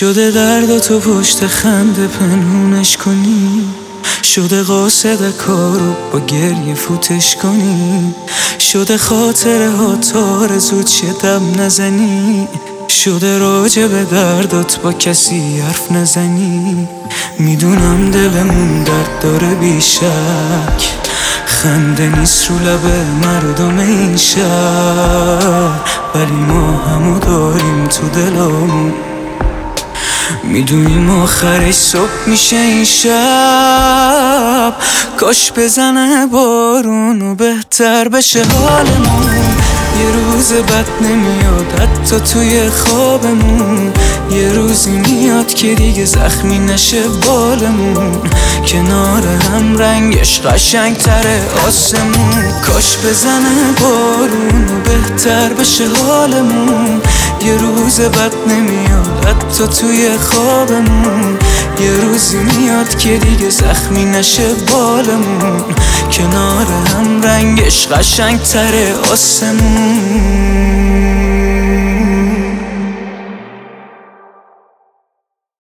شده درد تو پشت خنده پنهونش کنی، شده قاصد کارو با گریه فوتش کنی، شده خاطره ها تا آرزوت شه دم نزنی، شده راجع به دردات با کسی حرف نزنی. میدونم دلمون درد داره بیشک، خنده نیست رو لب مردم این شهر، ولی ما همو داریم تو دلامون. میدونیم آخرش صبح میشه این شب، کاش بزنه بارون و بهتر بشه حالمون. یه روز بد نمیاد حتی توی خوابمون، یه روزی میاد که دیگه زخمی نشه بالمون، کنار هم رنگش قشنگ تره آسمون. کاش بزنه بارون و بهتر بشه حالمون، یه روز بد نمیاد حتی توی خوابمون، یه روزی میاد که دیگه زخمی نشه بالمون، کنار هم رنگش قشنگ تره آسمون.